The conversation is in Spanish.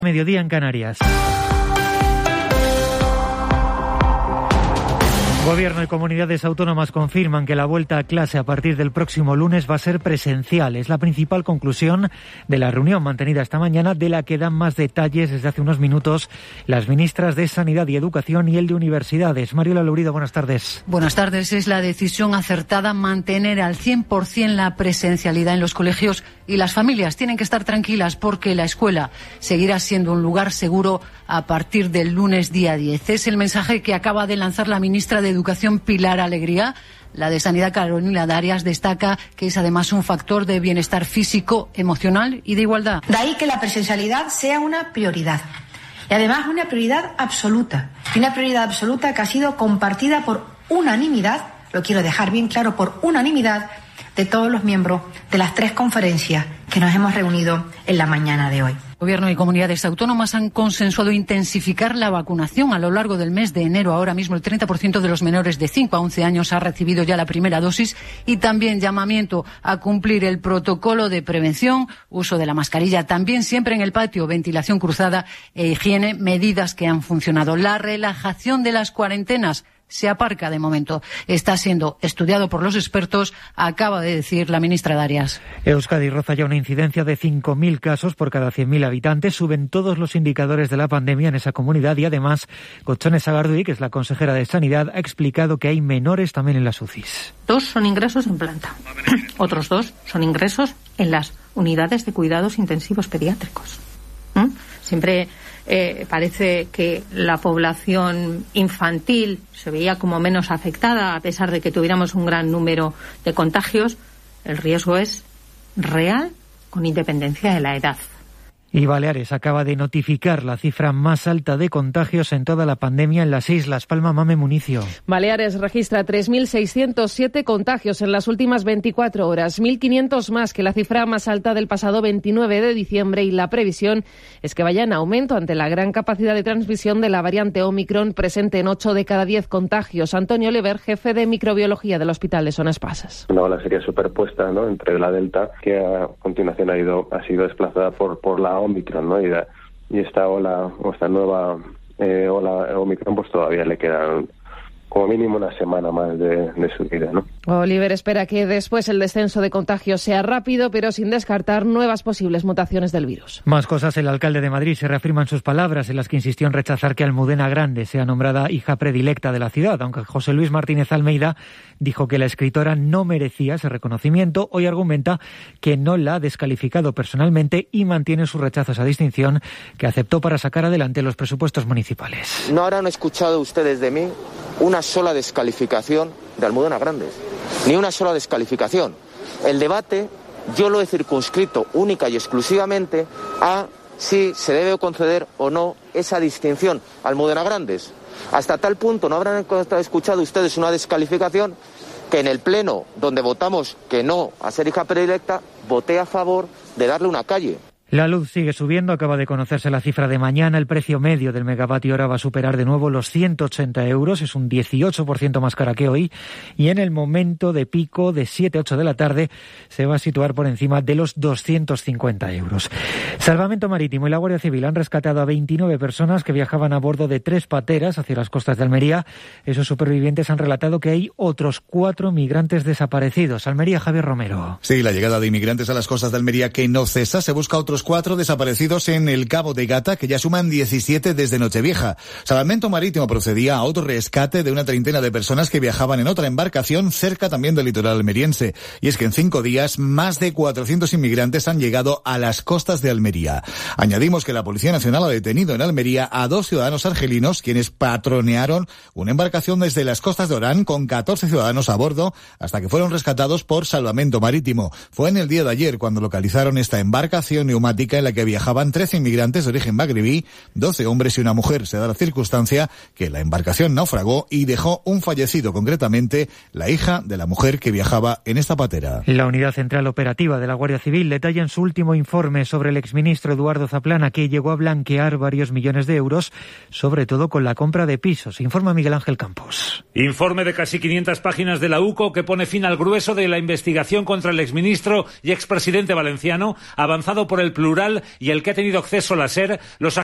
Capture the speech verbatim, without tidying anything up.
Mediodía en Canarias. Gobierno y comunidades autónomas confirman que la vuelta a clase a partir del próximo lunes va a ser presencial. Es la principal conclusión de la reunión mantenida esta mañana, de la que dan más detalles desde hace unos minutos las ministras de Sanidad y Educación y el de Universidades. Mariola Lourido, buenas tardes. Buenas tardes. Es la decisión acertada mantener al cien por ciento la presencialidad en los colegios, y las familias tienen que estar tranquilas porque la escuela seguirá siendo un lugar seguro a partir del lunes día diez. Es el mensaje que acaba de lanzar la ministra de Educación, Pilar Alegría. La de Sanidad, Carolina Darias, destaca que es además un factor de bienestar físico, emocional y de igualdad. De ahí que la presencialidad sea una prioridad. Y además una prioridad absoluta. Y una prioridad absoluta que ha sido compartida por unanimidad, lo quiero dejar bien claro, por unanimidad de todos los miembros de las tres conferencias que nos hemos reunido en la mañana de hoy. Gobierno y comunidades autónomas han consensuado intensificar la vacunación a lo largo del mes de enero. Ahora mismo el treinta por ciento de los menores de cinco a once años ha recibido ya la primera dosis, y también llamamiento a cumplir el protocolo de prevención, uso de la mascarilla también siempre en el patio, ventilación cruzada e higiene, medidas que han funcionado. La relajación de las cuarentenas se aparca de momento. Está siendo estudiado por los expertos, acaba de decir la ministra Darias. Euskadi roza ya una incidencia de cinco mil casos por cada cien mil habitantes. Suben todos los indicadores de la pandemia en esa comunidad, y además Gotzone Sagardui, que es la consejera de Sanidad, ha explicado que hay menores también en las U C Is. Dos son ingresos en planta. Otros dos son ingresos en las unidades de cuidados intensivos pediátricos. ¿Mm? Siempre Eh, parece que la población infantil se veía como menos afectada, a pesar de que tuviéramos un gran número de contagios. El riesgo es real, con independencia de la edad. Y Baleares acaba de notificar la cifra más alta de contagios en toda la pandemia en las islas. Palma Mame Municio. Baleares registra tres mil seiscientos siete contagios en las últimas veinticuatro horas, mil quinientos más que la cifra más alta del pasado veintinueve de diciembre, y la previsión es que vaya en aumento ante la gran capacidad de transmisión de la variante Omicron, presente en ocho de cada diez contagios. Antonio Lever, jefe de microbiología del Hospital de Son Espasas. Una ola sería superpuesta, ¿no?, entre la Delta, que a continuación ha ido ha sido desplazada por por la Omicron, ¿no? Y, la, y esta ola, o esta nueva eh, ola Omicron, pues todavía le quedan como mínimo una semana más de, de su vida, ¿no? Oliver espera que después el descenso de contagios sea rápido, pero sin descartar nuevas posibles mutaciones del virus. Más cosas. El alcalde de Madrid se reafirma en sus palabras, en las que insistió en rechazar que Almudena Grande sea nombrada hija predilecta de la ciudad, aunque José Luis Martínez Almeida dijo que la escritora no merecía ese reconocimiento. Hoy argumenta que no la ha descalificado personalmente y mantiene su rechazo a esa distinción, que aceptó para sacar adelante los presupuestos municipales. No habrán escuchado ustedes de mí una sola descalificación de Almudena Grandes, ni una sola descalificación. El debate yo lo he circunscrito única y exclusivamente a si se debe conceder o no esa distinción a Almudena Grandes. Hasta tal punto no habrán escuchado ustedes una descalificación que en el pleno donde votamos que no a ser hija predilecta, voté a favor de darle una calle. La luz sigue subiendo, acaba de conocerse la cifra de mañana. El precio medio del megavatio hora va a superar de nuevo los ciento ochenta euros, es un dieciocho por ciento más cara que hoy, y en el momento de pico de siete a ocho de la tarde se va a situar por encima de los doscientos cincuenta euros. Salvamento Marítimo y la Guardia Civil han rescatado a veintinueve personas que viajaban a bordo de tres pateras hacia las costas de Almería. Esos supervivientes han relatado que hay otros cuatro migrantes desaparecidos. Almería, Javier Romero. Sí, la llegada de inmigrantes a las costas de Almería que no cesa. Se busca otros cuatro desaparecidos en el Cabo de Gata, que ya suman diecisiete desde Nochevieja. Salvamento Marítimo procedía a otro rescate de una treintena de personas que viajaban en otra embarcación cerca también del litoral almeriense. Y es que en cinco días más de cuatrocientos inmigrantes han llegado a las costas de Almería. Añadimos que la Policía Nacional ha detenido en Almería a dos ciudadanos argelinos quienes patronearon una embarcación desde las costas de Orán con catorce ciudadanos a bordo hasta que fueron rescatados por Salvamento Marítimo. Fue en el día de ayer cuando localizaron esta embarcación neumática en la que viajaban trece inmigrantes de origen magrebí, doce hombres y una mujer. Se da la circunstancia que la embarcación naufragó y dejó un fallecido, concretamente la hija de la mujer que viajaba en esta patera. La Unidad Central Operativa de la Guardia Civil detalla en su último informe sobre el exministro Eduardo Zaplana que llegó a blanquear varios millones de euros, sobre todo con la compra de pisos. Informa Miguel Ángel Campos. Informe de casi quinientas páginas de la U C O que pone fin al grueso de la investigación contra el exministro y expresidente valenciano, avanzado por el plural y al que ha tenido acceso la SER, los